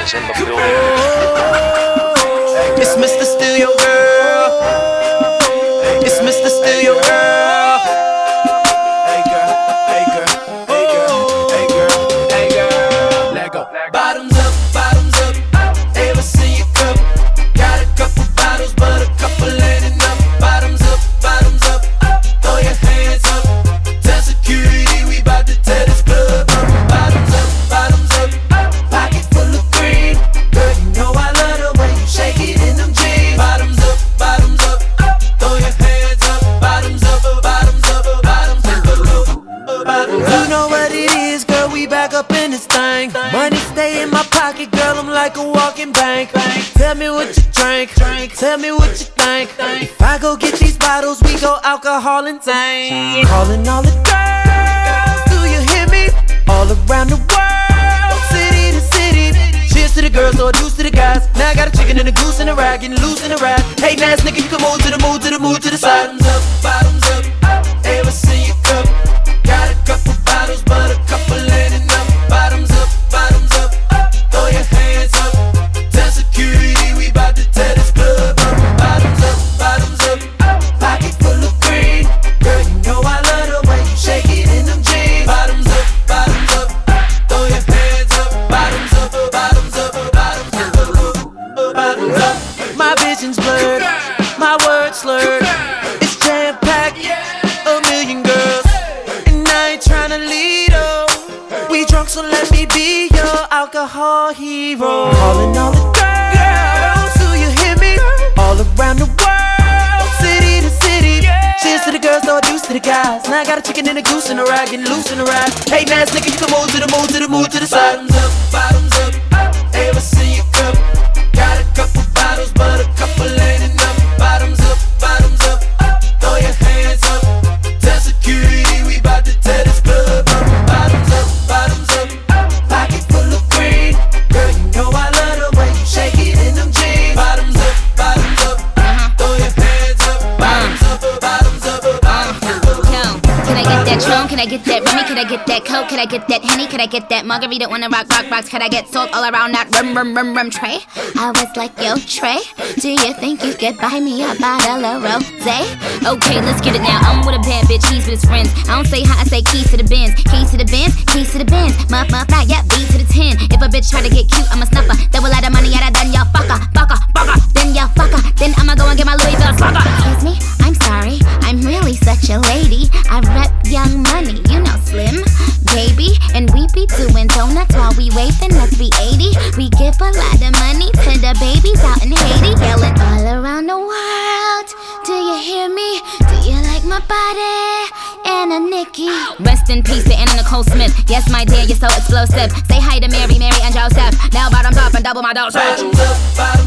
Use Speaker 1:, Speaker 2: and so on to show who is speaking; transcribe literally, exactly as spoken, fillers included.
Speaker 1: is in the building.
Speaker 2: It's Mister Steal Your Girl. It's Mister Steal Your Girl. Hey girl, hey girl, hey girl, hey girl, hey girl. Let go. Bottoms up, bottoms up. Ever seen your cup? Got a couple bottles, but a couple ain't enough. Bottoms up, bottoms up. Throw your hands up. Tell security we bout to tear this club up. Bottoms up, bottoms up. Pocket full of green. Girl, you know I love the way you shake it in them jeans. Bottoms up, bottoms up. Throw your hands up. Bottoms up, bottoms up, bottoms up, bottoms up. You know what it is, girl, we back up in this thing. Money stay in my pocket, girl, I'm like a walking bank. Tell me what you drink, tell me what you think. If I go get these bottles, we go alcohol and tank. Calling all the girls, do you hear me? All around the world, city to city. Cheers to the girls, or deuce to the guys. Now I got a chicken and a goose and a rag, getting loose in the ride. Hey, ass nigga, you can move to the move to the move to the side. Bottoms up, bottoms up. Ever seen your cup? Got a couple bottles, but a couple ain't enough. Bottoms up, bottoms up. Throw your hands up. Tell security we bout to tear this club up. Bottoms up, bottoms up. Pocket full of green. Girl, you know I love the way you shake it in them jeans. Bottoms up, bottoms up. Throw your hands up. Bottoms up, bottoms up, bottoms up, bottoms up. My vision's blurred, my words slurred. It's jam packed, a million girls, and I ain't tryna lead 'em. We drunk, so let me be your alcohol hero. Calling all the girls, do you hear me? All around the world, city to city. Cheers to the girls, no deuce to the guys. Now I got a chicken and a goose and a rag, getting loose in the ride. Hey, ass nigga, you can move to the move to the move to the side. Bottoms up, bottoms up. Ever seen your cup? Got a couple bottles, but a couple ain't enough. Bottoms up, bottoms up. Throw your hands up. Tell security we bout to tear this club up. Bottoms up, bottoms up. Pocket full of green. Girl, you know I love the way you shake it in them jeans. Bottoms up, bottoms up. Throw your hands up. Bottoms up, bottoms up, bottoms up.
Speaker 3: Yo, can I get that Tron? Can I get that Remy? Can I get that Coke? Can I get that Henny? Can I get that Margarita? Wanna rock, rock, rocks? Can I get salt all around that rum, rum, rum, rum tray? I was like, yo, Trey, do you think you could buy me a bottle of rosé? Okay, let's get it now. I'm with a bad bitch, he's with his friends. I don't say hi, I say keys to the Benz. Keys to the Benz, keys to the Benz. Muff, muff, not yet, B to the ten. If a bitch try to get cute, I'm a snuffer. Double out of money, out of done, y'all fucker, fucker, fucker. Then y'all fucker, then I'ma go and get my Louis Vuitton sucker. Excuse me, I'm sorry, I'm really such a lady. I rep Young Money, you know Slim, baby. And we be doing donuts while we waving at three eighty. We give a lot of money to the babies out in Haiti. Yelling all around the world, do you hear me? Do you like my body? Anna Nikki. Rest in peace to Anna Nicole Smith. Yes, my dear, you're so explosive. Say hi to Mary, Mary and Joseph. Now bottoms up and double my dose.
Speaker 2: Bottoms up, bottoms